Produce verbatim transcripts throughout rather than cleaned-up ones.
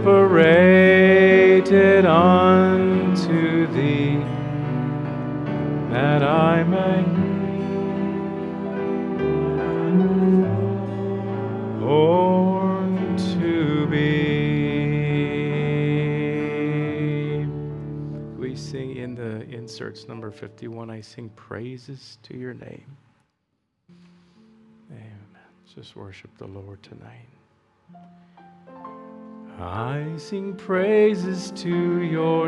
separated unto thee, that I may born to be. We sing in the inserts number fifty-one, I sing praises to your name. Amen. Just worship the Lord tonight. I sing praises to your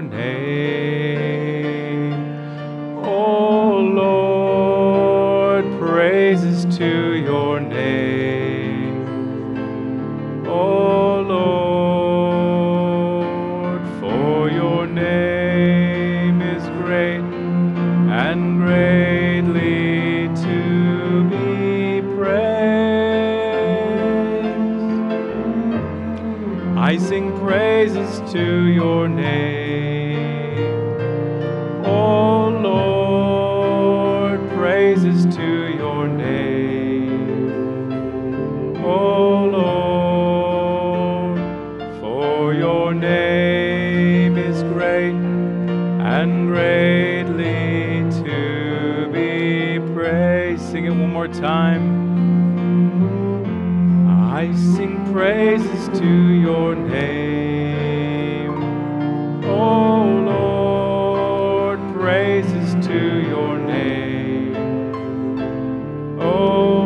name, O Lord, praises to your name, O Lord, for your name is great and greatly to be praised. I sing praises to your name, O Lord, praises to your name, O Lord, for your name is great and greatly to be praised. Sing it one more time. I sing praises to your name, O Lord, praises to your name, O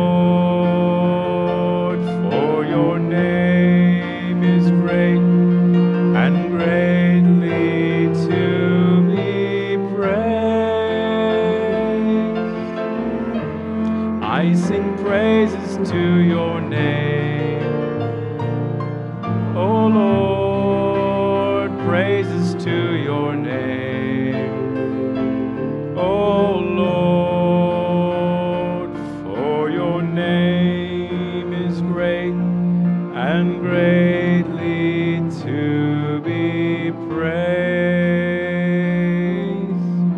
Lord, for your name is great and greatly to be praised. I sing praises to your name, O Lord, praises to your name, O Lord, for your name is great and greatly to be praised.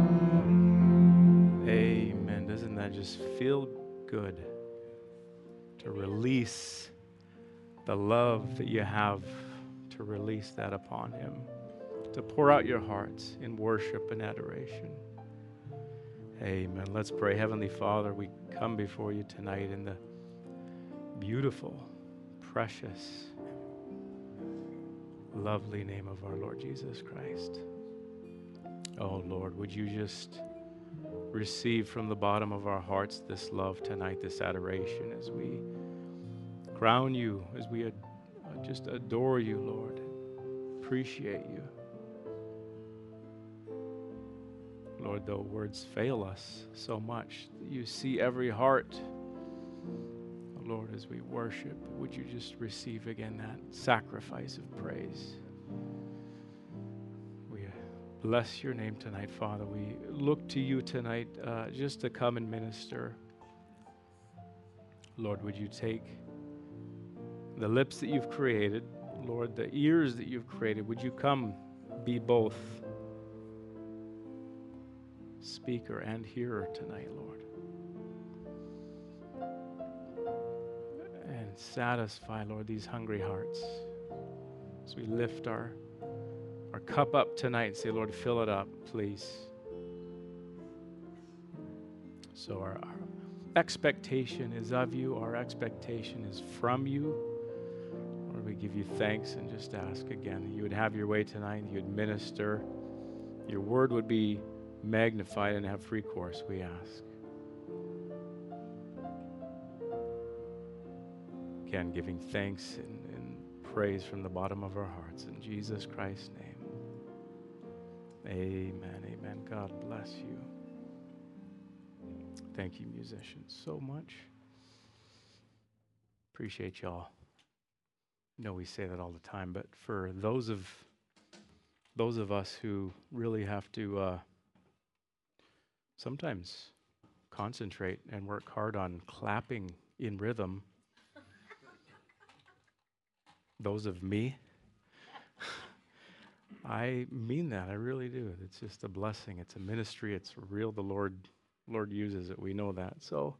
Amen. Doesn't that just feel good to release the love that you have, to release that upon him, to pour out your hearts in worship and adoration. Amen. Let's pray. Heavenly Father, we come before you tonight in the beautiful, precious, lovely name of our Lord Jesus Christ. Oh Lord, would you just receive from the bottom of our hearts this love tonight, this adoration, as we crown you, as we ad- uh, just adore you, Lord, appreciate you. Lord, though words fail us so much, you see every heart. Lord, as we worship, would you just receive again that sacrifice of praise? We bless your name tonight, Father. We look to you tonight uh, just to come and minister. Lord, would you take the lips that you've created, Lord, the ears that you've created, would you come be both speaker and hearer tonight, Lord, and satisfy, Lord, these hungry hearts as we lift our our cup up tonight and say, Lord, fill it up, please. So our, our expectation is of you, our expectation is from you. Lord, we give you thanks and just ask again that you would have your way tonight, you would minister, your word would be magnified and have free course, we ask. Again, giving thanks and, and praise from the bottom of our hearts. In Jesus Christ's name. Amen, amen. God bless you. Thank you, musicians, so much. Appreciate y'all. I know we say that all the time, but for those of those of us who really have to uh, sometimes concentrate and work hard on clapping in rhythm, those of me, I mean that. I really do. It's just a blessing. It's a ministry. It's real. The Lord, Lord uses it. We know that. So,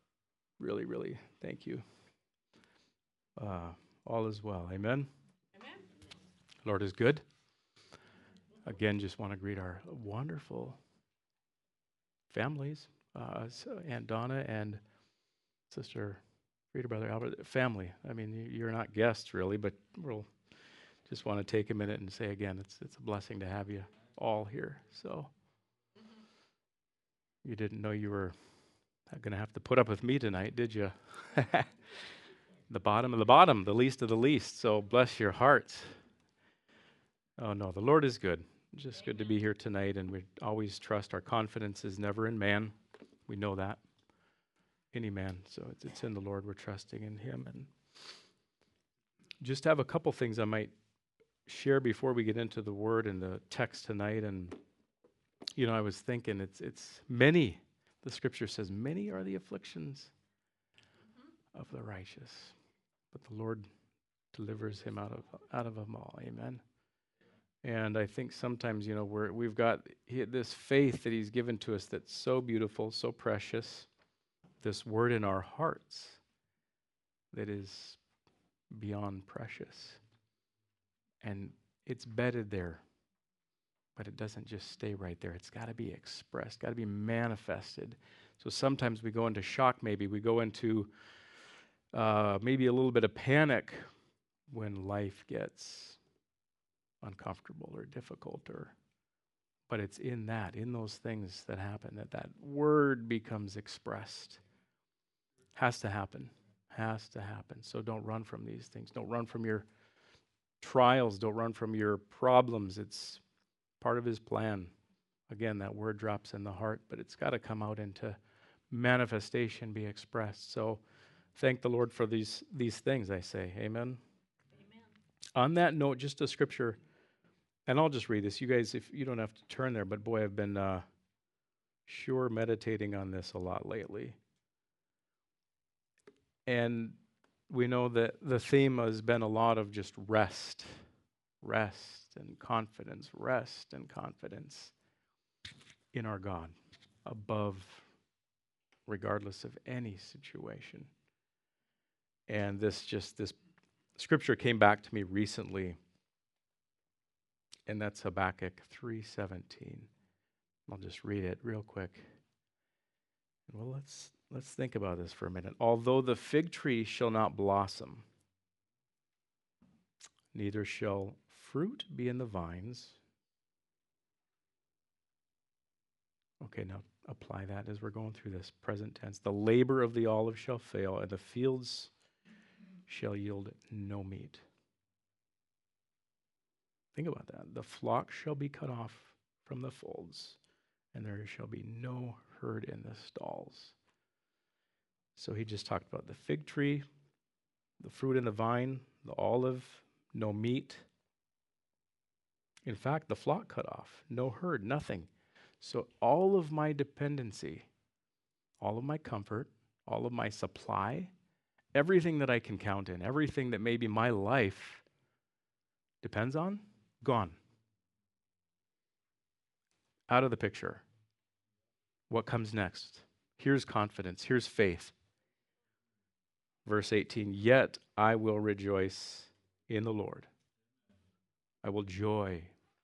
really, really, thank you. Uh, all is well. Amen. Amen. Lord is good. Again, just want to greet our wonderful families, uh, so Aunt Donna and Sister Rita, Brother Albert, family. I mean, you- you're not guests really, but we'll just want to take a minute and say again, it's it's a blessing to have you all here. So you didn't know you were going to have to put up with me tonight, did you? The bottom of the bottom, the least of the least. So bless your hearts. Oh no, the Lord is good. Just Amen. Good to be here tonight, and we always trust our confidence is never in man. We know that. Any man. So it's, it's in the Lord. We're trusting in him. And just have a couple things I might share before we get into the word and the text tonight. And you know, I was thinking it's it's many. The scripture says, many are the afflictions mm-hmm. of the righteous, but the Lord delivers him out of out of them all. Amen. And I think sometimes, you know, we're, we've got he, this faith that he's given to us that's so beautiful, so precious, this word in our hearts that is beyond precious. And it's bedded there, but it doesn't just stay right there. It's got to be expressed, got to be manifested. So sometimes we go into shock, maybe. We go into uh, maybe a little bit of panic when life gets uncomfortable or difficult, or but it's in that, in those things that happen, that that word becomes expressed. Has to happen. Has to happen. So don't run from these things. Don't run from your trials. Don't run from your problems. It's part of his plan. Again, that word drops in the heart, but it's got to come out into manifestation, be expressed. So thank the Lord for these these things, I say. Amen. Amen. On that note, just a scripture, and I'll just read this. You guys, if you don't have to turn there, but boy, I've been uh, sure meditating on this a lot lately. And we know that the theme has been a lot of just rest, rest and confidence, rest and confidence in our God, above, regardless of any situation. And this just, this scripture came back to me recently, and that's Habakkuk three seventeen. I'll just read it real quick. Well, let's let's think about this for a minute. Although the fig tree shall not blossom, neither shall fruit be in the vines. Okay, now apply that as we're going through this present tense. The labor of the olive shall fail, and the fields shall yield no meat. Think about that. The flock shall be cut off from the folds, and there shall be no herd in the stalls. So he just talked about the fig tree, the fruit in the vine, the olive, no meat. In fact, the flock cut off, no herd, nothing. So all of my dependency, all of my comfort, all of my supply, everything that I can count in, everything that maybe my life depends on, gone. Out of the picture. What comes next? Here's confidence. Here's faith. Verse eighteen, yet I will rejoice in the Lord. I will joy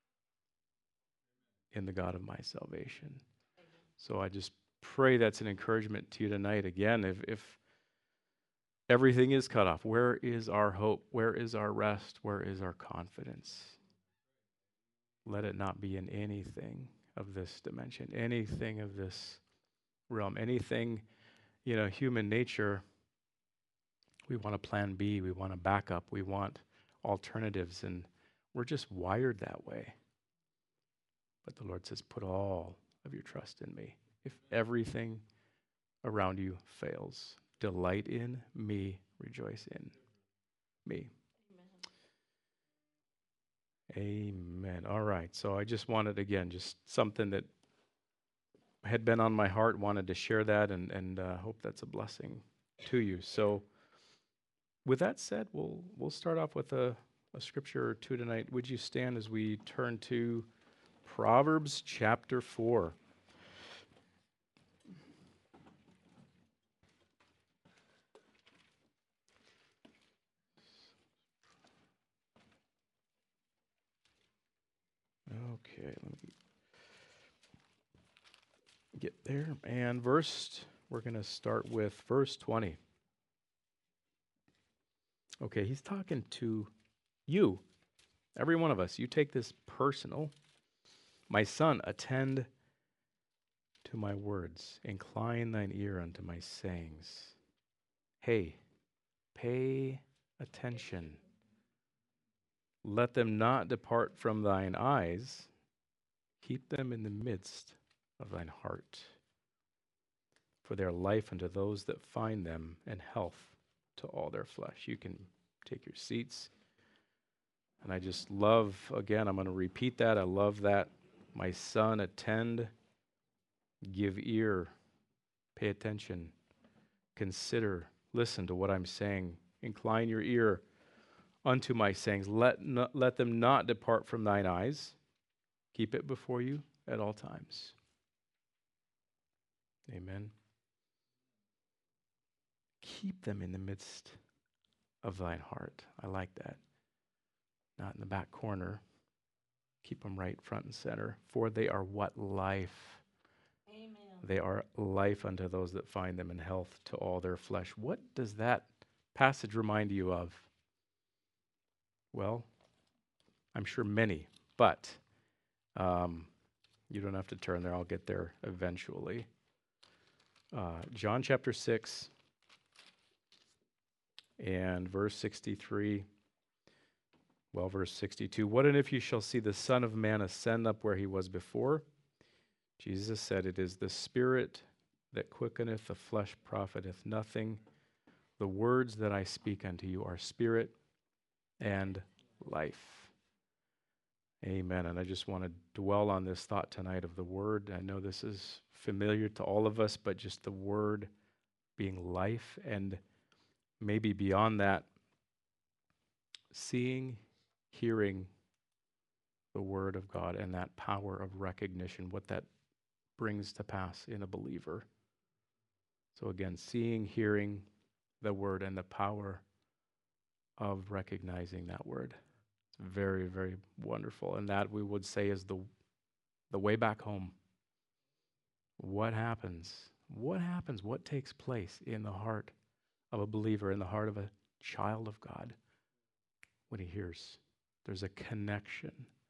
in the God of my salvation. Amen. So I just pray that's an encouragement to you tonight. Again, if, if everything is cut off, where is our hope? Where is our rest? Where is our confidence? Let it not be in anything of this dimension, anything of this realm, anything, you know, human nature. We want a plan B, we want a backup, we want alternatives, and we're just wired that way. But the Lord says, put all of your trust in me. If everything around you fails, delight in me, rejoice in me. Amen. Amen. All right. So I just wanted, again, just something that had been on my heart, wanted to share that, and, and uh, hope that's a blessing to you. So with that said, we'll we'll start off with a, a scripture or two tonight. Would you stand as we turn to Proverbs chapter four? Okay, let me get there. And verse, we're going to start with verse twenty. Okay, he's talking to you, every one of us. You take this personal. My son, attend to my words. Incline thine ear unto my sayings. Hey, pay attention. Let them not depart from thine eyes. Keep them in the midst of thine heart. For they are life unto those that find them, and health to all their flesh. You can take your seats. And I just love, again, I'm going to repeat that. I love that. My son, attend, give ear, pay attention, consider, listen to what I'm saying. Incline your ear unto my sayings. Let, not, let them not depart from thine eyes. Keep it before you at all times. Amen. Keep them in the midst of thine heart. I like that. Not in the back corner. Keep them right front and center. For they are what? Life. Amen. They are life unto those that find them, and health to all their flesh. What does that passage remind you of? Well, I'm sure many, but um, you don't have to turn there. I'll get there eventually. Uh, John chapter six and verse sixty-three. Well, verse sixty-two. What and if you shall see the Son of Man ascend up where he was before? Jesus said, it is the Spirit that quickeneth, the flesh profiteth nothing. The words that I speak unto you are spirit and life. Amen. And I just want to dwell on this thought tonight of the word. I know this is familiar to all of us, but just the word being life, and maybe beyond that, seeing, hearing the word of God and that power of recognition, what that brings to pass in a believer. So again, seeing, hearing the word and the power of recognizing that word. It's very, very wonderful. And that we would say is the the way back home. What happens? What happens? What takes place in the heart of a believer, in the heart of a child of God when he hears? There's a connection.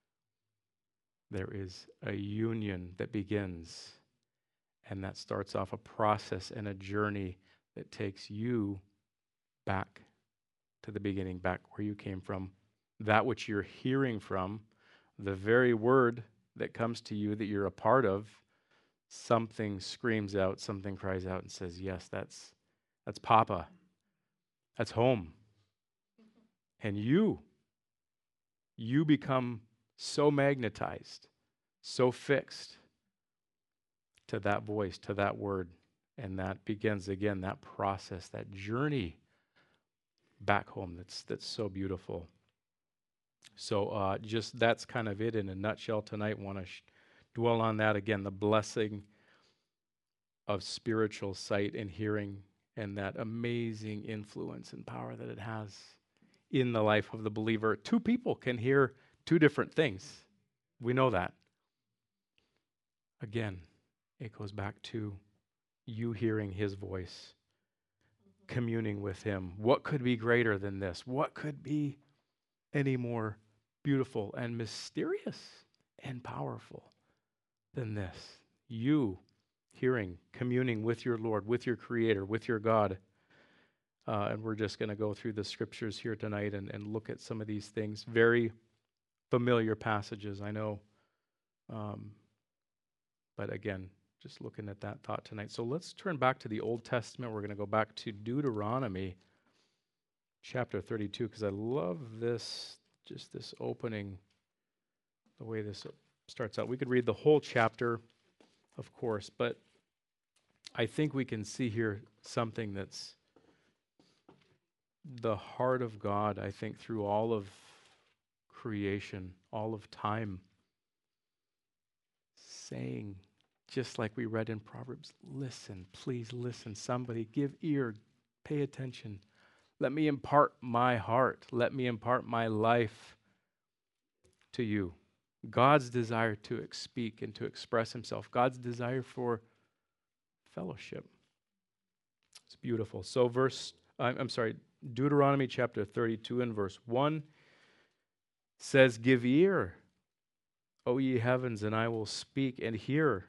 There is a union that begins, and that starts off a process and a journey that takes you back to the beginning, back where you came from. That which you're hearing from, the very word that comes to you that you're a part of, something screams out, something cries out and says, yes, that's that's Papa. That's home. And you, you become so magnetized, so fixed to that voice, to that word. And that begins again, that process, that journey back home that's that's so beautiful. So uh, just that's kind of it in a nutshell tonight. Want to sh- dwell on that again, the blessing of spiritual sight and hearing, and that amazing influence and power that it has in the life of the believer. Two people can hear two different things. We know that. Again, it goes back to you hearing his voice, communing with him. What could be greater than this? What could be any more beautiful and mysterious and powerful than this? You hearing, communing with your Lord, with your Creator, with your God. Uh, and we're just going to go through the scriptures here tonight and, and look at some of these things. Very familiar passages, I know. Um, but again, just looking at that thought tonight. So let's turn back to the Old Testament. We're going to go back to Deuteronomy chapter thirty-two, because I love this, just this opening, the way this starts out. We could read the whole chapter, of course, but I think we can see here something that's the heart of God, I think, through all of creation, all of time, saying, just like we read in Proverbs, listen, please listen. Somebody give ear, pay attention. Let me impart my heart. Let me impart my life to you. God's desire to speak and to express himself. God's desire for fellowship. It's beautiful. So verse, I'm, I'm sorry, Deuteronomy chapter thirty-two and verse one says, "Give ear, O ye heavens, and I will speak, and hear,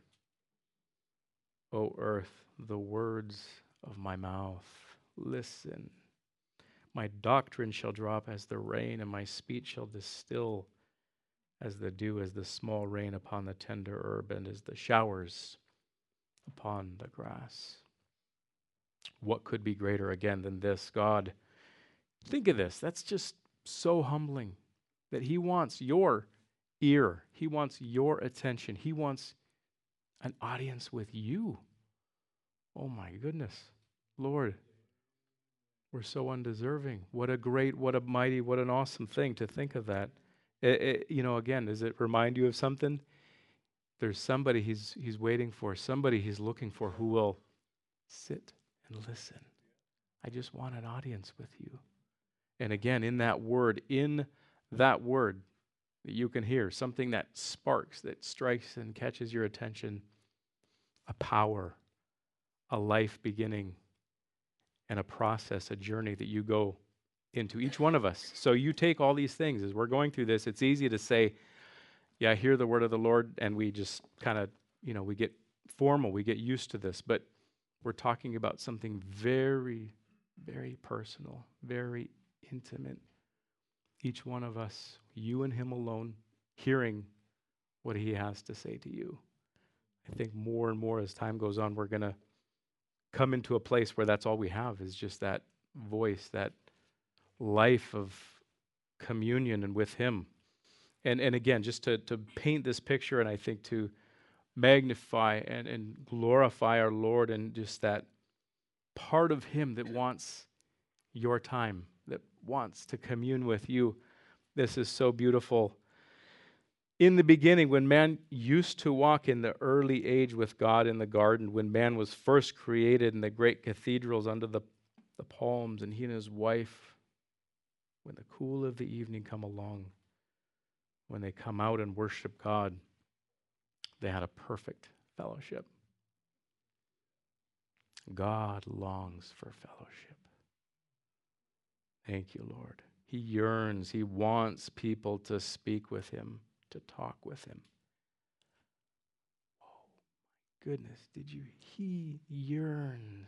O earth, the words of my mouth. Listen. My doctrine shall drop as the rain, and my speech shall distill as the dew, as the small rain upon the tender herb, and as the showers upon the grass." What could be greater again than this? God, think of this. That's just so humbling that he wants your ear. He wants your attention. He wants an audience with you. Oh my goodness. Lord, we're so undeserving. What a great, what a mighty, what an awesome thing to think of that. It, it, you know, again, does it remind you of something? There's somebody he's he's waiting for, somebody he's looking for who will sit and listen. I just want an audience with you. And again, in that word, in that word that you can hear, something that sparks, that strikes and catches your attention, a power, a life beginning, and a process, a journey that you go into, each one of us. So you take all these things. As we're going through this, it's easy to say, yeah, I hear the word of the Lord, and we just kind of, you know, we get formal, we get used to this. But we're talking about something very, very personal, very intimate. Each one of us, you and him alone, hearing what he has to say to you. I think more and more as time goes on, we're going to come into a place where that's all we have is just that voice, that life of communion and with him. And and again, just to, to paint this picture, and I think to magnify and, and glorify our Lord, and just that part of him that wants your time, that wants to commune with you. This is so beautiful. In the beginning, when man used to walk in the early age with God in the garden, when man was first created in the great cathedrals under the, the palms, and he and his wife, when the cool of the evening come along, when they come out and worship God, they had a perfect fellowship. God longs for fellowship. Thank you, Lord. He yearns, he wants people to speak with him, to talk with him. Oh, my goodness, did you? He yearns.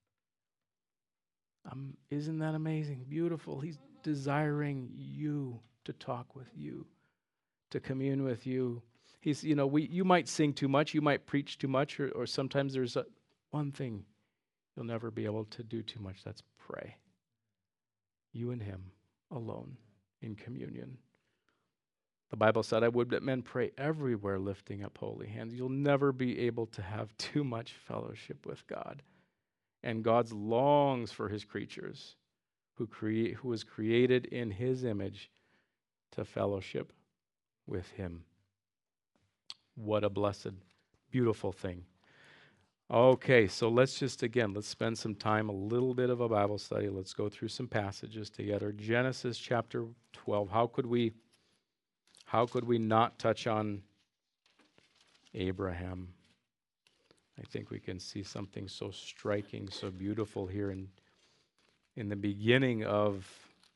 Um, isn't that amazing? Beautiful. He's desiring you to talk with you, to commune with you. He's, you know, we you might sing too much, you might preach too much, or, or sometimes there's a, one thing you'll never be able to do too much. That's pray. You and him alone in communion. The Bible said, I would that men pray everywhere, lifting up holy hands. You'll never be able to have too much fellowship with God. And God longs for his creatures who create, who was created in his image to fellowship with him. What a blessed, beautiful thing. Okay, so let's just, again, let's spend some time, a little bit of a Bible study. Let's go through some passages together. Genesis chapter twelve. How could we, how could we not touch on Abraham? I think we can see something so striking, so beautiful here in, in the beginning of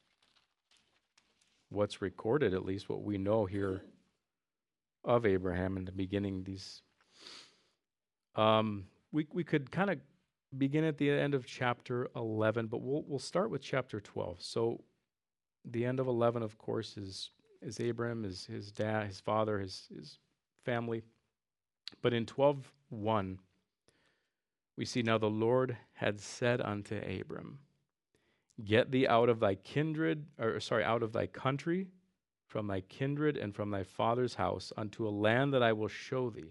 what's recorded, at least what we know here of Abraham in the beginning. These, um, we we could kind of begin at the end of chapter eleven, but we'll we'll start with chapter twelve. So, the end of eleven, of course, is is Abraham, is his dad, his father, his his family. But in twelve one, we see, now the Lord had said unto Abram, get thee out of thy kindred, or sorry, out of thy country, from thy kindred and from thy father's house, unto a land that I will show thee.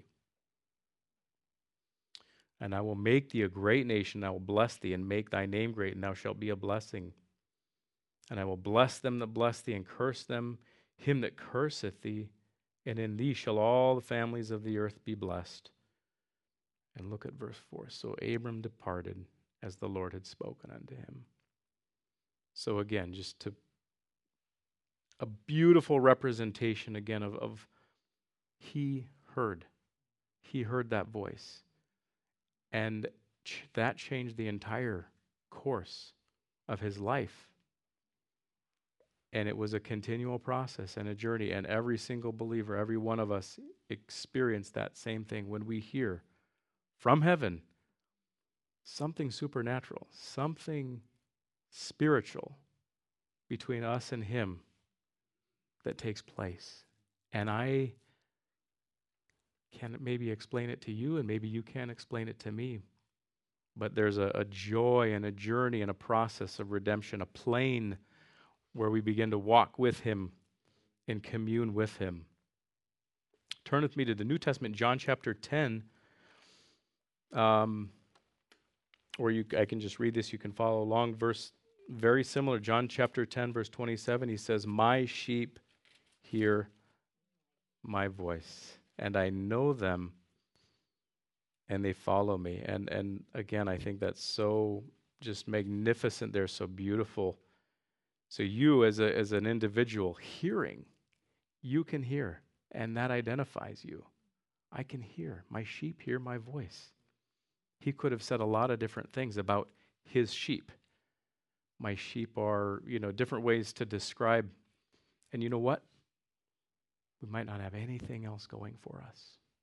And I will make thee a great nation, I will bless thee, and make thy name great, and thou shalt be a blessing. And I will bless them that bless thee, and curse them, him that curseth thee, and in thee shall all the families of the earth be blessed. And look at verse four. So Abram departed as the Lord had spoken unto him. So again, just to a beautiful representation again of, of he heard. He heard that voice. And ch- that changed the entire course of his life. And it was a continual process and a journey. And every single believer, every one of us experienced that same thing when we hear from heaven something supernatural, something spiritual between us and him that takes place. And I can maybe explain it to you, and maybe you can't explain it to me. But there's a, a joy and a journey and a process of redemption, a plane where we begin to walk with him and commune with him. Turn with me to the New Testament, John chapter ten. Um, or you, I can just read this, you can follow along. Verse very similar, John chapter ten, verse twenty-seven, he says, "My sheep hear my voice, and I know them, and they follow me." And and again, I think that's so just magnificent. They're so beautiful. So you as a as an individual hearing, you can hear, and that identifies you. I can hear. My sheep hear my voice. He could have said a lot of different things about his sheep. My sheep are, you know, different ways to describe. And you know what? We might not have anything else going for us.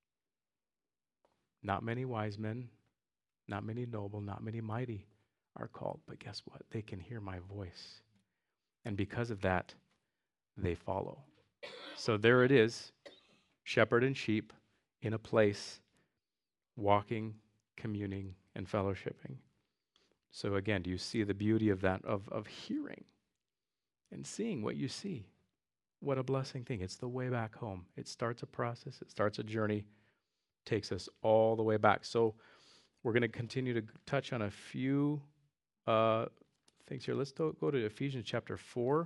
Not many wise men, not many noble, not many mighty are called. But guess what? They can hear my voice. And because of that, they follow. So there it is, shepherd and sheep in a place, walking, communing, and fellowshipping. So again, do you see the beauty of that, of, of hearing and seeing what you see? What a blessing thing. It's the way back home. It starts a process. It starts a journey, takes us all the way back. So we're going to continue to touch on a few uh, things here. Let's do, go to Ephesians chapter four.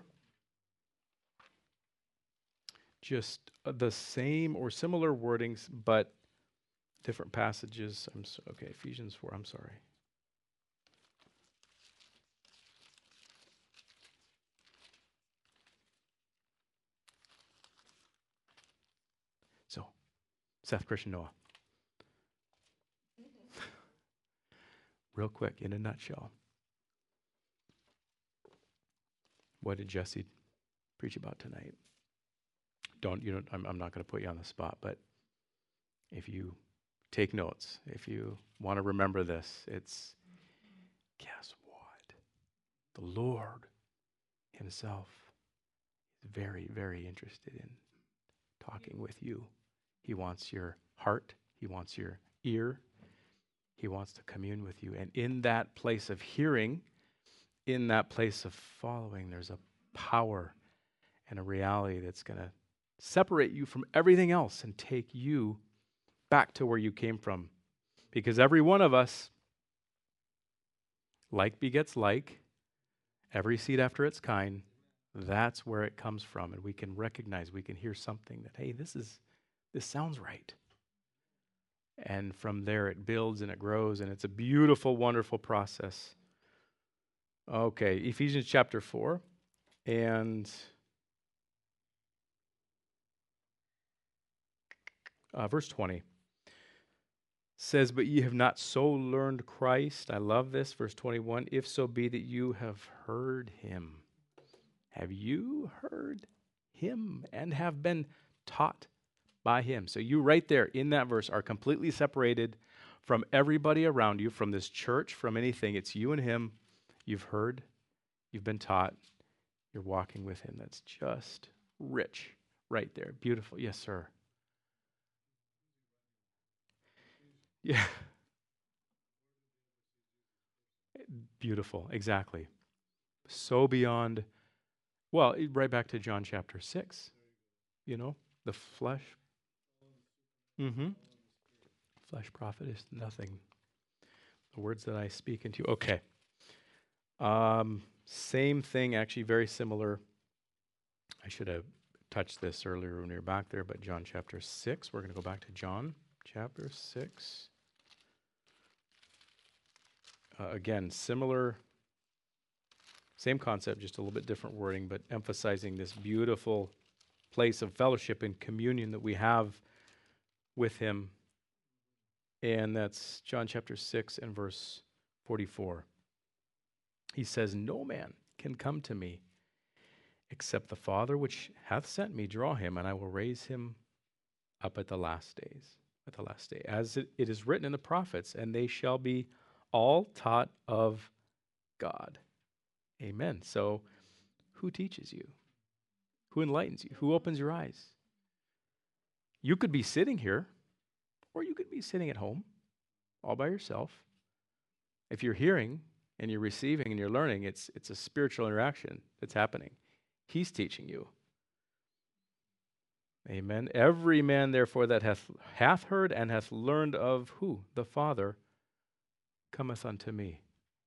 Just uh, the same or similar wordings, but different passages. I'm so, okay, Ephesians four, I'm sorry. So, Seth, Christian, Noah. Real quick, in a nutshell. What did Jesse preach about tonight? Don't, you know, I'm, I'm not going to put you on the spot, but if you take notes, if you want to remember this, it's, guess what? The Lord himself is very, very interested in talking with you. He wants your heart. He wants your ear. He wants to commune with you. And in that place of hearing, in that place of following, there's a power and a reality that's going to separate you from everything else and take you back to where you came from. Because every one of us, like begets like, every seed after its kind, that's where it comes from. And we can recognize, we can hear something that, hey, this is, this sounds right. And from there it builds and it grows, and it's a beautiful, wonderful process. Okay, Ephesians chapter four, and uh, verse twenty says, "But ye have not so learned Christ." I love this, verse twenty-one. "If so be that you have heard him." Have you heard him and have been taught by him? So you right there in that verse are completely separated from everybody around you, from this church, from anything. It's you and him. You've heard, you've been taught, you're walking with him. That's just rich right there. Beautiful. Yes, sir. Yeah. Beautiful. Exactly. So beyond, well, right back to John chapter six. You know, the flesh. Mm-hmm. Flesh profit is nothing. The words that I speak into you. Okay. Um, same thing, actually very similar. I should have touched this earlier when we were back there, but John chapter six. We're going to go back to John chapter six. Uh, again, similar, same concept, just a little bit different wording, but emphasizing this beautiful place of fellowship and communion that we have with him. And that's John chapter six and verse forty-four. He says, "No man can come to me except the Father which hath sent me draw him, and I will raise him up at the last days." At the last day. As it, it is written in the prophets, and they shall be all taught of God. Amen. So who teaches you? Who enlightens you? Who opens your eyes? You could be sitting here, or you could be sitting at home all by yourself. If you're hearing and you're receiving and you're learning, it's it's a spiritual interaction that's happening. He's teaching you. Amen. Every man, therefore, that hath hath heard and hath learned of who? The Father, cometh unto me.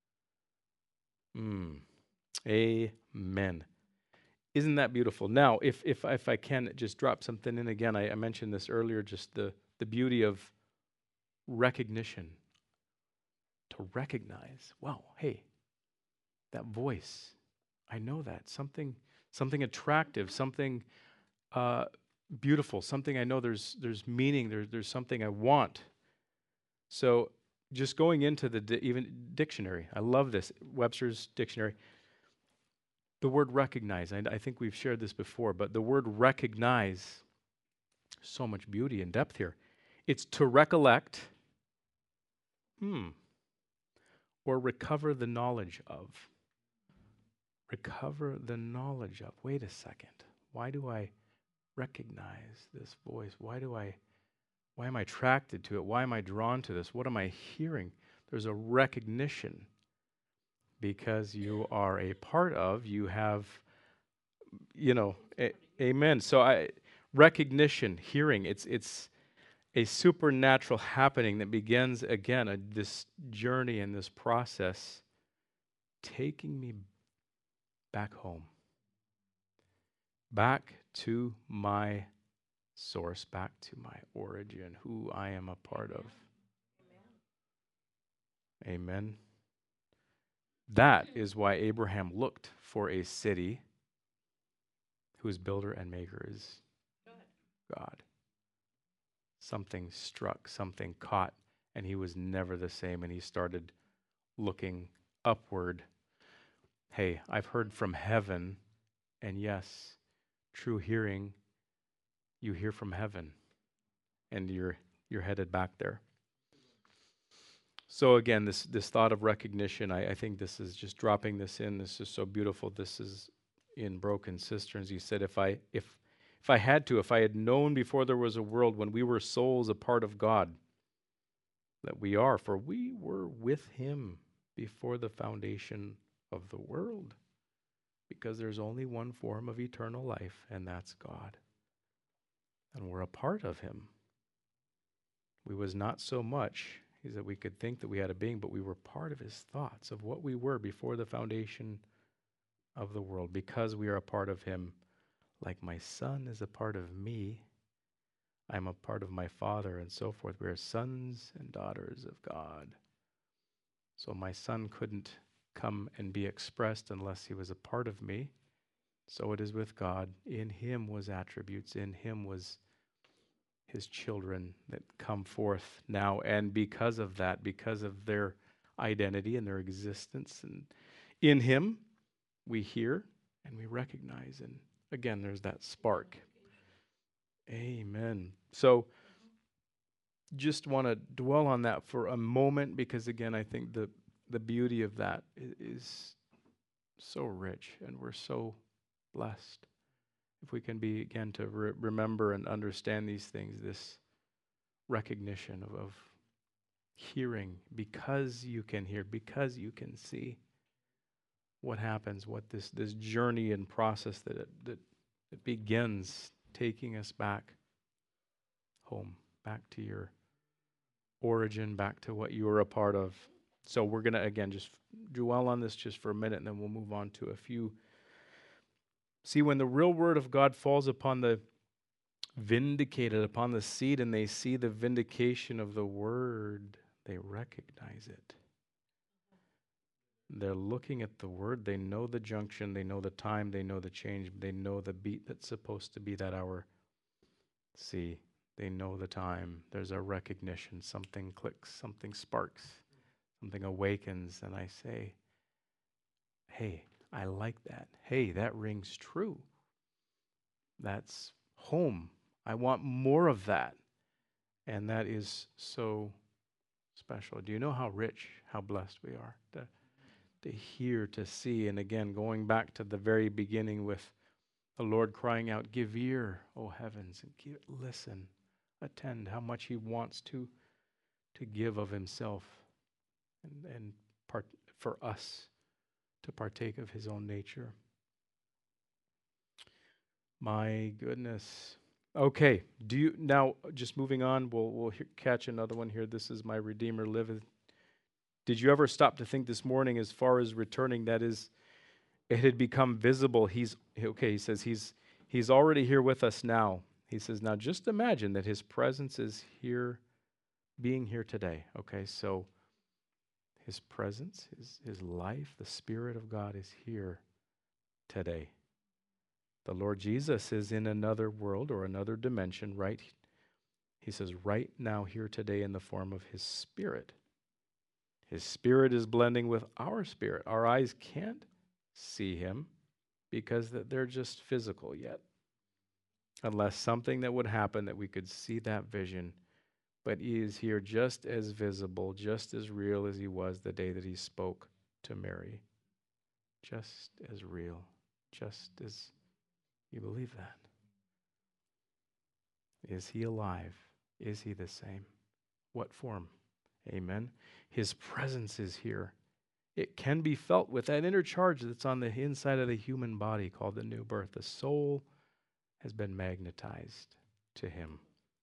Mm. Amen. Isn't that beautiful? Now, if if if I can just drop something in again, I, I mentioned this earlier, just the, the beauty of recognition. To recognize, wow, hey, that voice, I know that. Something something attractive, something uh, beautiful, something I know there's there's meaning, there's there's something I want. So just going into the di- even dictionary, I love this, Webster's dictionary. The word recognize, I, I think we've shared this before, but the word recognize, so much beauty and depth here. It's to recollect, hmm, or recover the knowledge of. Recover the knowledge of. Wait a second. Why do I recognize this voice? Why do I, why am I attracted to it? Why am I drawn to this? What am I hearing? There's a recognition because you are a part of, you have, you know, a, amen. So I, recognition, hearing, it's, it's a supernatural happening that begins again, a, this journey and this process taking me back home, back to my source, back to my origin, who I am a part of. Amen. Amen. That is why Abraham looked for a city whose builder and maker is God. Something struck, something caught, and he was never the same, and he started looking upward. Hey, I've heard from heaven, and yes, true hearing, you hear from heaven, and you're you're headed back there. So again, this this thought of recognition, I, I think this is just dropping this in. This is so beautiful. This is in Broken Cisterns. He said, if I if if I had to, if I had known before there was a world, when we were souls a part of God, that we are, for we were with him before the foundation of the world, because there's only one form of eternal life, and that's God. And we're a part of him. We was not so much is that we could think that we had a being, but we were part of his thoughts of what we were before the foundation of the world, because we are a part of him. Like my son is a part of me, I'm a part of my Father, and so forth. We are sons and daughters of God. So my son couldn't come and be expressed unless he was a part of me. So it is with God. In him was attributes, in him was his children that come forth now. And because of that, because of their identity and their existence, and in him we hear and we recognize. And again, there's that spark. Amen. So just want to dwell on that for a moment, because again, I think the, the beauty of that is, is so rich, and we're so blessed. If we can be, again, to re- remember and understand these things, this recognition of, of hearing, because you can hear, because you can see what happens, what this, this journey and process that it, that it begins taking us back home, back to your origin, back to what you were a part of. So we're going to, again, just dwell on this just for a minute, and then we'll move on to a few. See, when the real word of God falls upon the vindicated, upon the seed, and they see the vindication of the word, they recognize it. They're looking at the word. They know the junction. They know the time. They know the change. They know the beat that's supposed to be that hour. See, They know the time. There's a recognition. Something clicks, something sparks, something awakens, and I say, hey, I like that. Hey, that rings true. That's home. I want more of that. And that is so special. Do you know how rich, how blessed we are to, to hear, to see? And again, going back to the very beginning with the Lord crying out, give ear, O heavens, and give, listen, attend how much he wants to, to give of himself and, and part, for us to partake of his own nature. My goodness. Okay, do you now just moving on, we'll we'll he- catch another one here. This is my Redeemer liveth. Did you ever stop to think this morning as far as returning, that is, it had become visible. He's okay, he says he's he's already here with us now. He says, now just imagine that his presence is here, being here today. Okay, so his presence, his his life, the Spirit of God is here today. The Lord Jesus is in another world or another dimension, right? He says, right now, here today, in the form of his Spirit. His Spirit is blending with our spirit. Our eyes can't see him because they're just physical yet. Unless something that would happen that we could see that vision. But he is here just as visible, just as real as he was the day that he spoke to Mary. Just as real, just as... You believe that? Is he alive? Is he the same? What form? Amen. His presence is here. It can be felt with that inner charge that's on the inside of the human body called the new birth. The soul has been magnetized to him.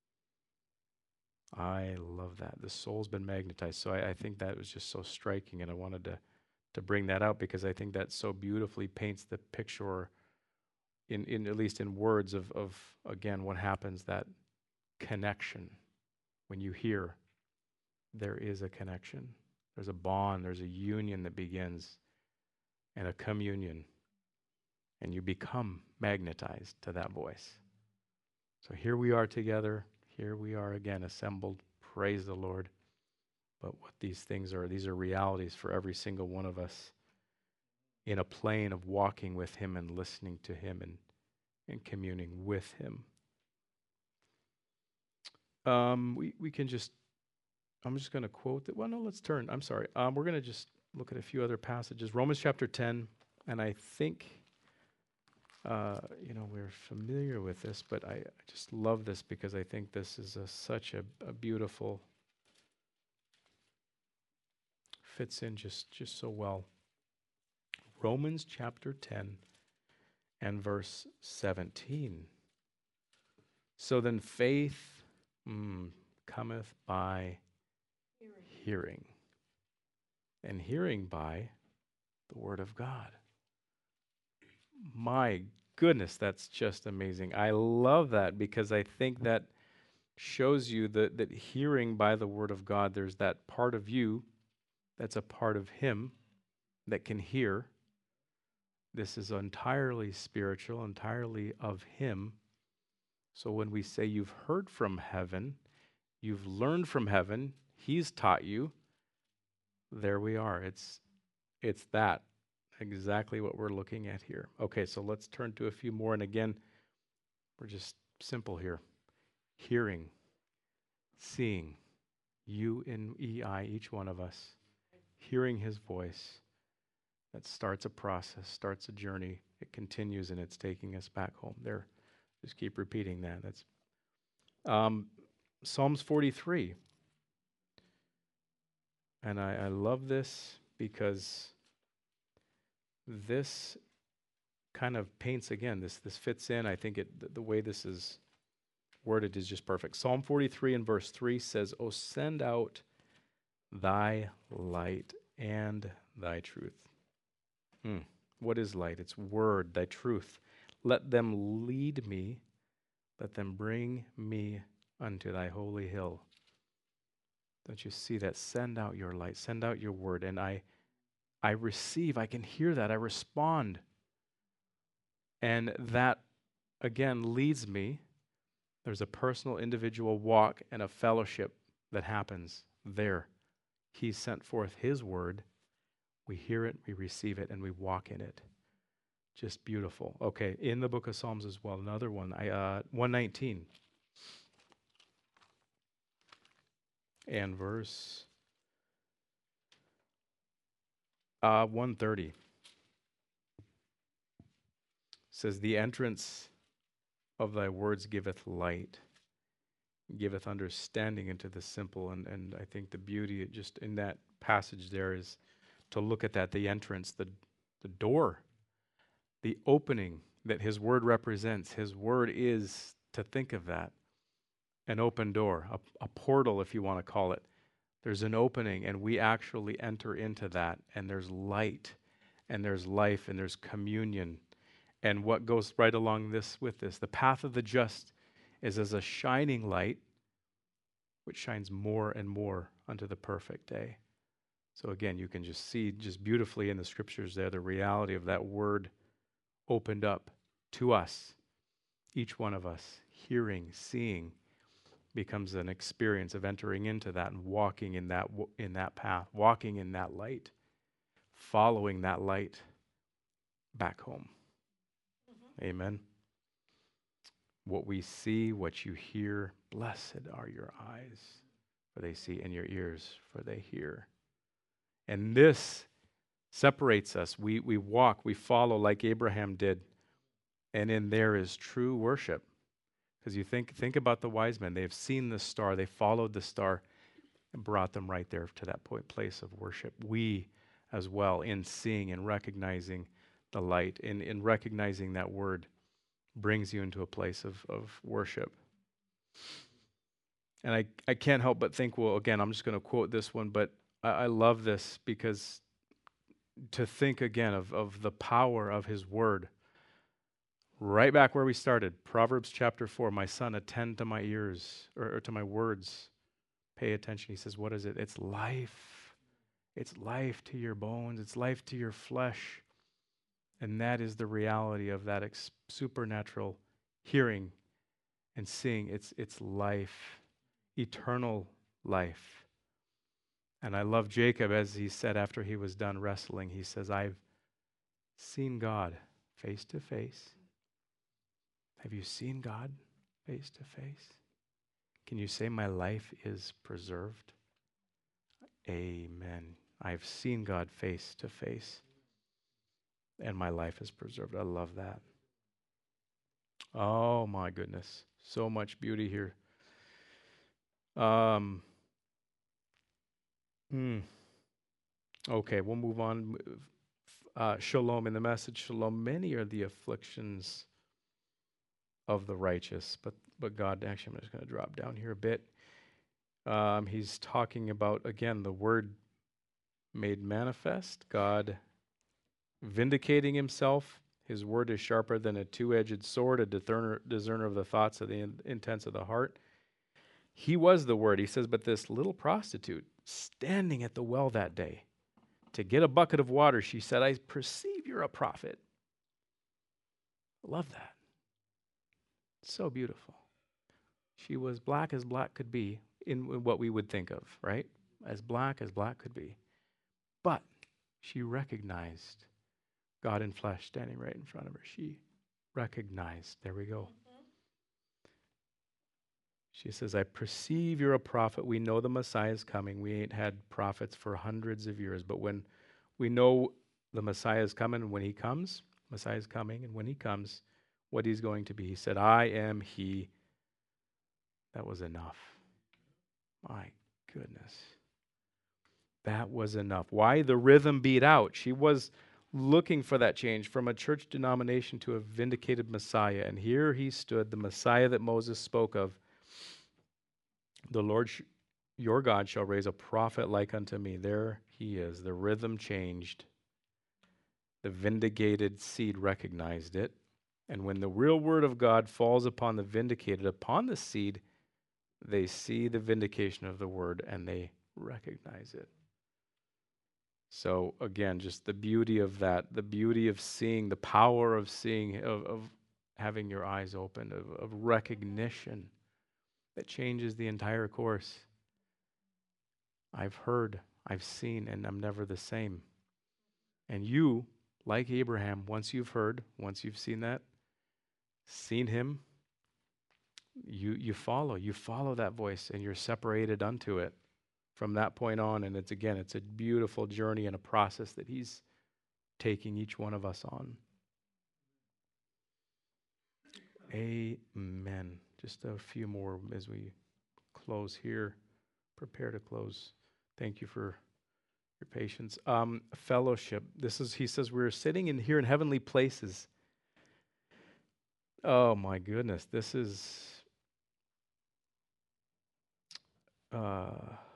I love that. The soul's been magnetized. So I, I think that was just so striking, and I wanted to, to bring that out because I think that so beautifully paints the picture In, in at least in words of, of, again, what happens, that connection. When you hear, there is a connection. There's a bond, there's a union that begins, and a communion. And you become magnetized to that voice. So here we are together. Here we are again assembled. Praise the Lord. But what these things are, these are realities for every single one of us in a plane of walking with him and listening to him and, and communing with him. Um, we, we can just, I'm just going to quote that. Well, no, let's turn. I'm sorry. Um, we're going to just look at a few other passages. Romans chapter ten, and I think, uh, you know, we're familiar with this, but I, I just love this because I think this is a, such a, a beautiful, fits in just, just so well. Romans chapter ten and verse seventeen. So then faith mm, cometh by hearing. hearing, and hearing by the word of God. My goodness, that's just amazing. I love that because I think that shows you that, that hearing by the word of God, there's that part of you that's a part of him that can hear. This is entirely spiritual, entirely of him. So when we say you've heard from heaven, you've learned from heaven, he's taught you, there we are. It's it's that, exactly what we're looking at here. Okay, so let's turn to a few more. And again, we're just simple here. Hearing, seeing, you and E I, each one of us, hearing his voice. That starts a process, starts a journey. It continues, and it's taking us back home. There, just keep repeating that. That's um, Psalms forty-three. And I, I love this because this kind of paints, again, this this fits in. I think it the, the way this is worded is just perfect. Psalm forty-three and verse three says, "O send out thy light and thy truth." Hmm. What is light? It's word, thy truth. Let them lead me, let them bring me unto thy holy hill. Don't you see that? Send out your light, send out your word. And I I receive, I can hear that, I respond. And that, again, leads me, There's a personal, individual walk and a fellowship that happens there. He sent forth his word. We hear it, we receive it, and we walk in it. Just beautiful. Okay, in the book of Psalms as well, another one, I, uh, one nineteen. And verse uh, one thirty. Says, the entrance of thy words giveth light, giveth understanding into the simple. And, and I think the beauty just in that passage there is to look at that, the entrance, the, the door, the opening that his word represents. His word is, to think of that, an open door, a, a portal, if you want to call it. There's an opening, and we actually enter into that, and there's light, and there's life, and there's communion. And what goes right along this with this, the path of the just is as a shining light, which shines more and more unto the perfect day. So again, you can just see just beautifully in the scriptures there, the reality of that word opened up to us. Each one of us, hearing, seeing, becomes an experience of entering into that and walking in that in that path, walking in that light, following that light back home. Mm-hmm. Amen. What we see, what you hear, blessed are your eyes, for they see, and your ears, for they hear. And this separates us. We we walk, we follow like Abraham did, and in there is true worship. Because you think think about the wise men. They've seen the star. They followed the star and brought them right there to that point, place of worship. We as well, in seeing and recognizing the light, in, in recognizing that word, brings you into a place of, of worship. And I, I can't help but think, well, again, I'm just going to quote this one, but I, I love this because to think again of, of the power of his word. Right back where we started, Proverbs chapter four, my son, attend to my ears, or, or to my words. Pay attention. He says, what is it? It's life. It's life to your bones. It's life to your flesh. And that is the reality of that ex- supernatural hearing and seeing. It's, it's life, eternal life. And I love Jacob, as he said after he was done wrestling, he says, I've seen God face to face. Have you seen God face to face? Can you say my life is preserved? Amen. I've seen God face to face, and my life is preserved. I love that. Oh my goodness. So much beauty here. Um, hmm. Okay, we'll move on. Uh, shalom in the message. Shalom. Many are the afflictions of the righteous, but but God, actually, I'm just going to drop down here a bit. Um, he's talking about, again, the word made manifest, God vindicating himself. His word is sharper than a two-edged sword, a discerner, discerner of the thoughts of the in, intents of the heart. He was the word. He says, but this little prostitute standing at the well that day to get a bucket of water, she said, I perceive you're a prophet. Love that. So beautiful. She was black as black could be in what we would think of, right? As black as black could be. But she recognized God in flesh standing right in front of her. She recognized. There we go. Mm-hmm. She says, I perceive you're a prophet. We know the Messiah is coming. We ain't had prophets for hundreds of years. But when we know the Messiah is coming, and when he comes, Messiah is coming, and when he comes, what he's going to be. He said, I am he. That was enough. My goodness. That was enough. Why? The rhythm beat out. She was looking for that change from a church denomination to a vindicated Messiah. And here he stood, the Messiah that Moses spoke of. The Lord, sh- your God, shall raise a prophet like unto me. There he is. The rhythm changed. The vindicated seed recognized it. And when the real word of God falls upon the vindicated, upon the seed, they see the vindication of the word and they recognize it. So again, just the beauty of that, the beauty of seeing, the power of seeing, of, of having your eyes opened, of, of recognition that changes the entire course. I've heard, I've seen, and I'm never the same. And you, like Abraham, once you've heard, once you've seen that, seen him, you you follow. You follow that voice, and you're separated unto it from that point on. And it's, again, it's a beautiful journey and a process that he's taking each one of us on. Amen. Just a few more as we close here. Prepare to close. Thank you for your patience. Um, fellowship. This is, he says, we're sitting in here in heavenly places. Oh my goodness. This is uh,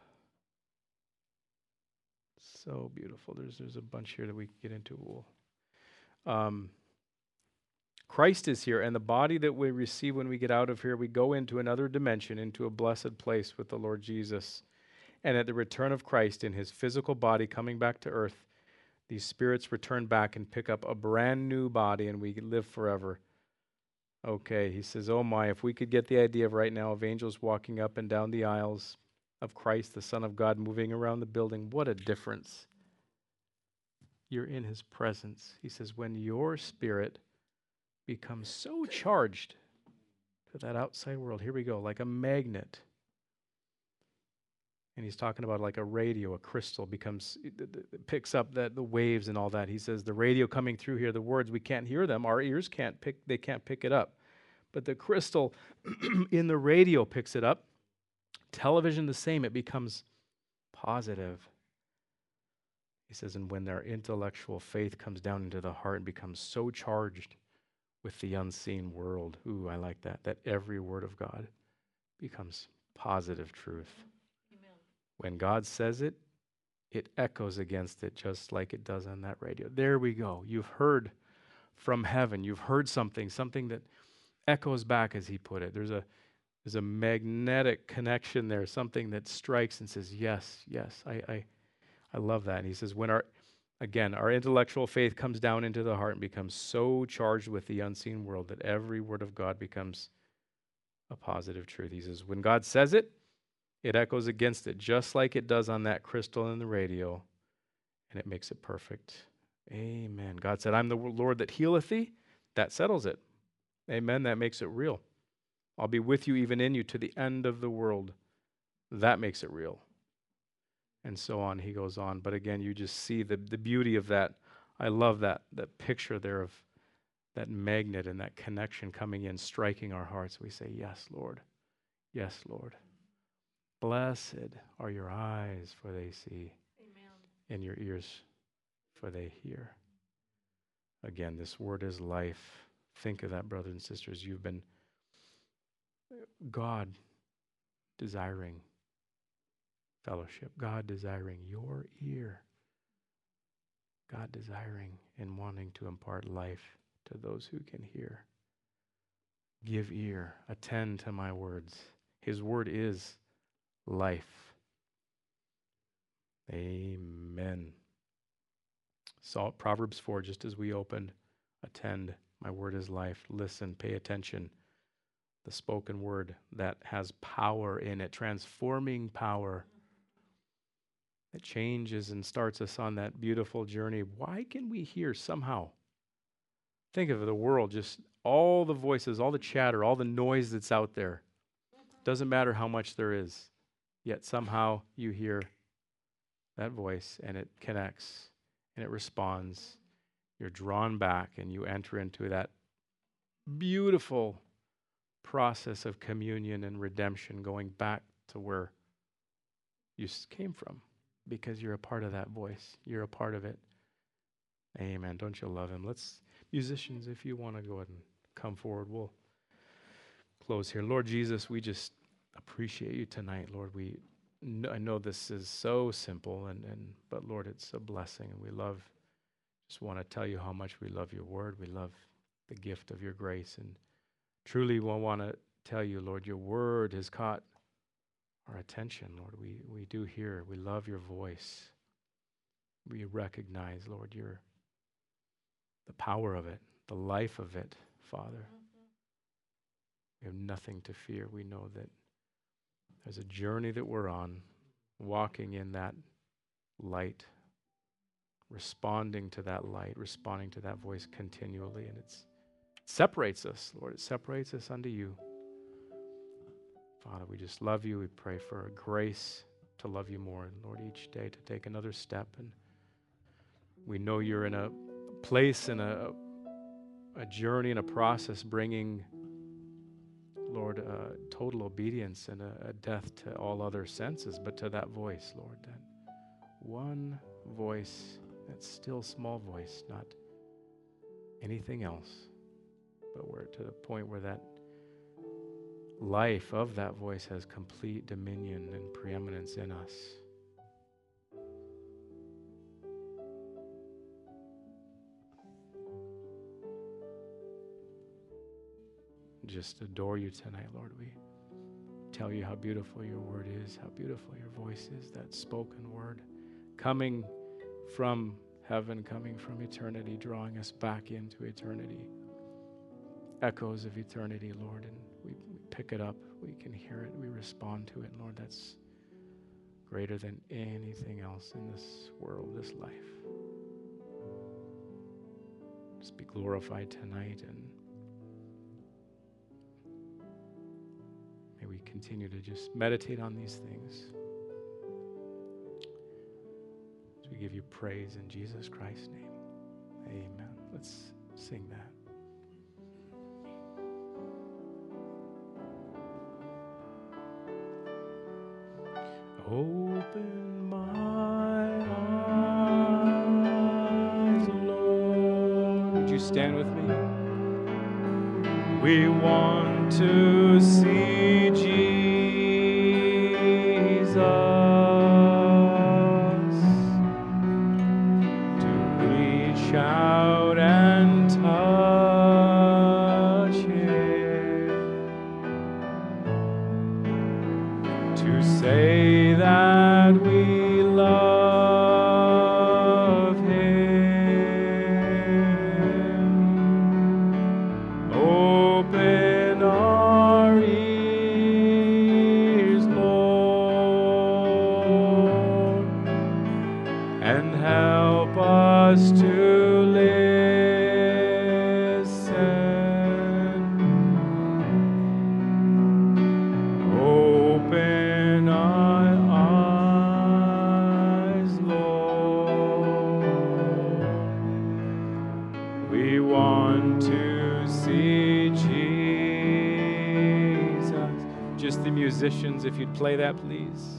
so beautiful. There's there's a bunch here that we can get into. We'll, um, Christ is here, and the body that we receive when we get out of here, we go into another dimension, into a blessed place with the Lord Jesus. And at the return of Christ in his physical body coming back to earth, these spirits return back and pick up a brand new body, and we live forever. Okay, he says, oh my, if we could get the idea of right now of angels walking up and down the aisles of Christ, the Son of God, moving around the building, what a difference. You're in his presence. He says, when your spirit becomes so charged to that outside world, here we go, like a magnet. And he's talking about like a radio, a crystal becomes, it, it, it picks up that the waves and all that. He says the radio coming through here, the words, we can't hear them. Our ears can't pick, they can't pick it up. But the crystal in the radio picks it up. Television the same, it becomes positive. He says, and when their intellectual faith comes down into the heart and becomes so charged with the unseen world, ooh, I like that, that every word of God becomes positive truth. When God says it, it echoes against it just like it does on that radio. There we go. You've heard from heaven. You've heard something, something that echoes back, as he put it. There's a there's a magnetic connection there, something that strikes and says, yes, yes, I I, I love that. And he says, when our, again, our intellectual faith comes down into the heart and becomes so charged with the unseen world that every word of God becomes a positive truth. He says, when God says it, it echoes against it, just like it does on that crystal in the radio, and it makes it perfect. Amen. God said, I'm the Lord that healeth thee. That settles it. Amen. That makes it real. I'll be with you, even in you, to the end of the world. That makes it real. And so on, he goes on. But again, you just see the, the beauty of that. I love that, that picture there of that magnet and that connection coming in, striking our hearts. We say, yes, Lord. Yes, Lord. Blessed are your eyes, for they see. Amen. And your ears, for they hear. Again, this word is life. Think of that, brothers and sisters. You've been, God desiring fellowship. God desiring your ear. God desiring and wanting to impart life to those who can hear. Give ear. Attend to my words. His word is life. Amen. So Proverbs four, just as we opened, attend, my word is life. Listen, pay attention. The spoken word that has power in it, transforming power that changes and starts us on that beautiful journey. Why can we hear somehow? Think of the world, just all the voices, all the chatter, all the noise that's out there. Doesn't matter how much there is. Yet somehow you hear that voice and it connects and it responds. You're drawn back and you enter into that beautiful process of communion and redemption, going back to where you came from because you're a part of that voice. You're a part of it. Amen. Don't you love him? Let's, musicians, if you want to go ahead and come forward, we'll close here. Lord Jesus, we just appreciate you tonight, Lord. We kn- I know this is so simple, and, and but Lord, it's a blessing, and we love, just want to tell you how much we love your word. We love the gift of your grace, and truly we want to tell you, Lord, your word has caught our attention, Lord. We, we do hear, we love your voice. We recognize, Lord, your the power of it, the life of it, Father. We have nothing to fear. We know that there's a journey that we're on, walking in that light, responding to that light, responding to that voice continually. And it's, it separates us, Lord. It separates us unto you. Father, we just love you. We pray for a grace to love you more. And Lord, each day to take another step. And we know you're in a place, in a, a journey, in a process, bringing, Lord, uh, total obedience and a, a death to all other senses, but to that voice, Lord, that one voice, that still small voice, not anything else, but we're to the point where that life of that voice has complete dominion and preeminence in us. Just adore you tonight, Lord. We tell you how beautiful your word is, how beautiful your voice is, that spoken word coming from heaven, coming from eternity, drawing us back into eternity. Echoes of eternity, Lord, and we, we pick it up, we can hear it, we respond to it. And Lord, that's greater than anything else in this world, this life. Just be glorified tonight, and may we continue to just meditate on these things. As we give you praise in Jesus Christ's name. Amen. Let's sing that. Open my eyes, Lord. Would you stand with me? We want to see Jesus, to reach out and touch Him, to say that we love Him. Open our ears, Lord, and help us to listen. Open our eyes, Lord. We want to see Jesus. Just the musicians, if you'd play that, please.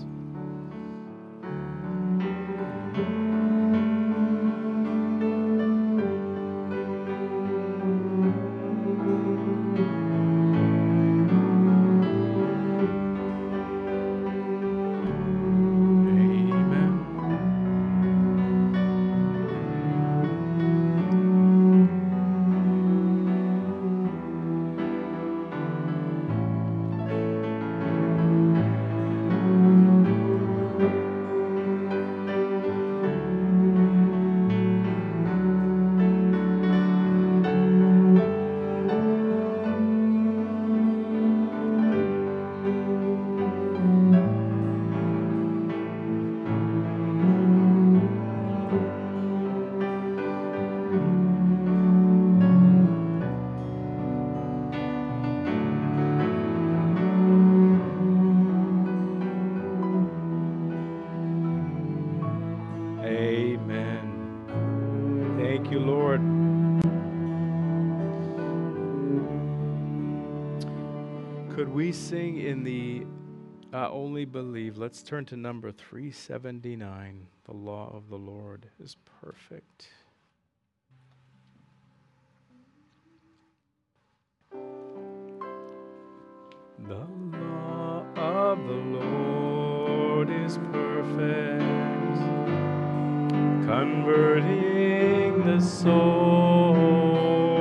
Amen. Thank you, Lord. Could we sing in the uh, Only Believe? Let's turn to number three seventy-nine. The law of the Lord is perfect. The law of the Lord is perfect, converting the soul.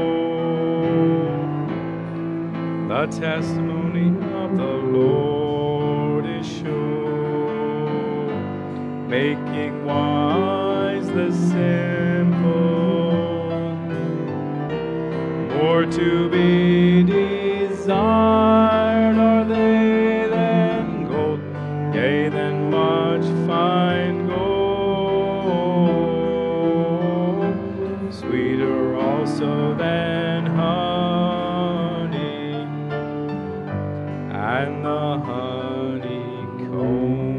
The testimony of the Lord is sure, making wise the simple, more to be desired and the honeycomb.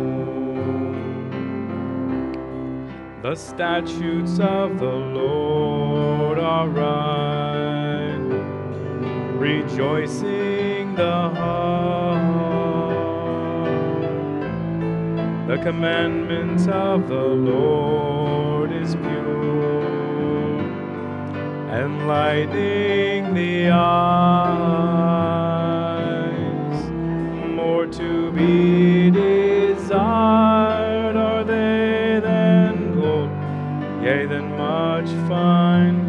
The statutes of the Lord are right, rejoicing the heart. The commandment of the Lord is pure, enlightening the eyes. More to be desired are they than gold, yea, than much fine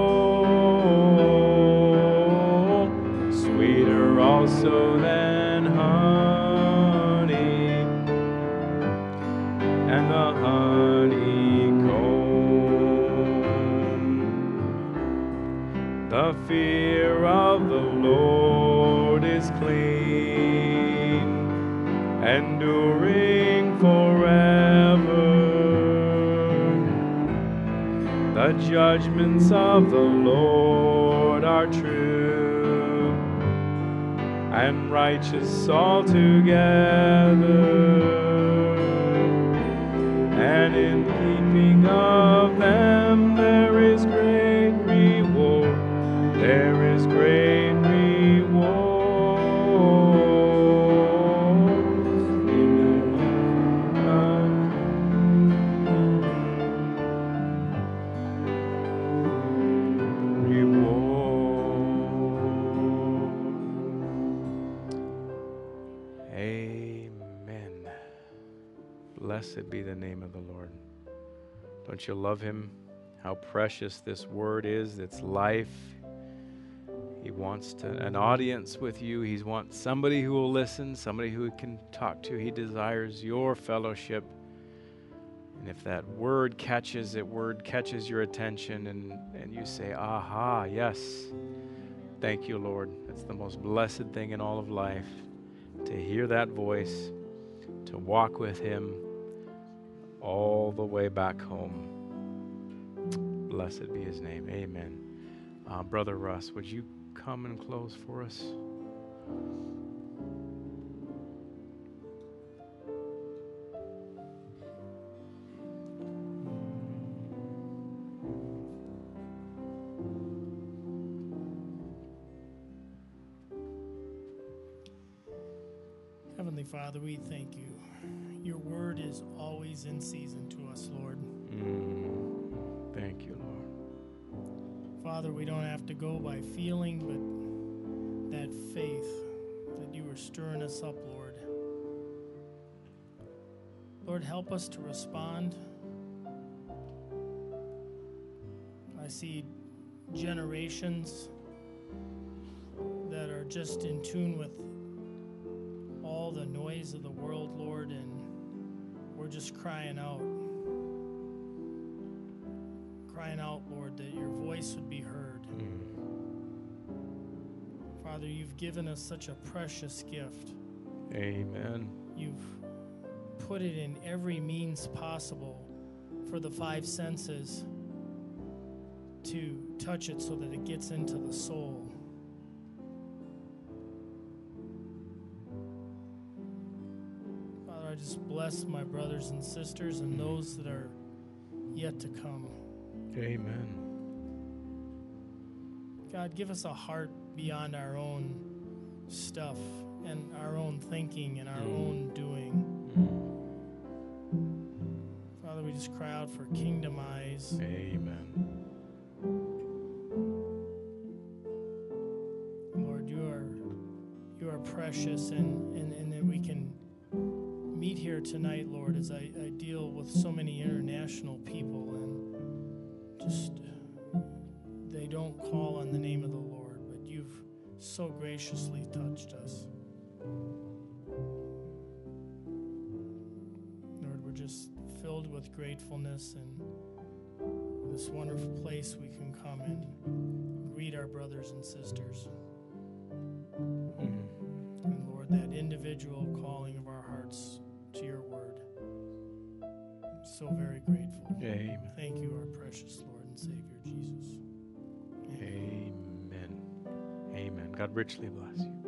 gold, sweeter also than honey and the honeycomb. The fear of the Lord is clean, enduring forever. The judgments of the Lord are true and righteous altogether, and in keeping of them there is great reward. There is great reward. Amen. Blessed be the name of the Lord. Don't you love him? How precious this word is. It's life. He wants to, an audience with you. He wants somebody who will listen, somebody who he can talk to. He desires your fellowship. And if that word catches it, word catches your attention, and, and you say, aha, yes, thank you, Lord. That's the most blessed thing in all of life, to hear that voice, to walk with him all the way back home. Blessed be his name. Amen. Uh, Brother Russ, would you come and close for us? Heavenly Father, we thank you. Your word is always in season to us, Lord. Mm, thank you, Lord. Father, we don't have to go by feeling, but that faith that you are stirring us up, Lord. Lord, help us to respond. I see generations that are just in tune with all the noise of the world, Lord, and we're just crying out. Crying out, Lord, that your voice would be heard. Mm. Father, you've given us such a precious gift. Amen. You've put it in every means possible for the five senses to touch it so that it gets into the soul. Father, I just bless my brothers and sisters and those that are yet to come. Amen. God, give us a heart beyond our own stuff and our own thinking and our Mm. own doing. Mm. Father, we just cry out for kingdom eyes. Amen. Lord, you are you are precious, and, and, and that we can meet here tonight, Lord, as I, I deal with so many international people, and just they don't call on the name of the Lord, but you've so graciously touched us. Lord, we're just filled with gratefulness and this wonderful place we can come and greet our brothers and sisters. Mm. And Lord, that individual calling of our hearts to your word. I'm so very grateful. Amen. Thank you, our precious Lord and Savior, Jesus. Amen. Amen. God richly bless you.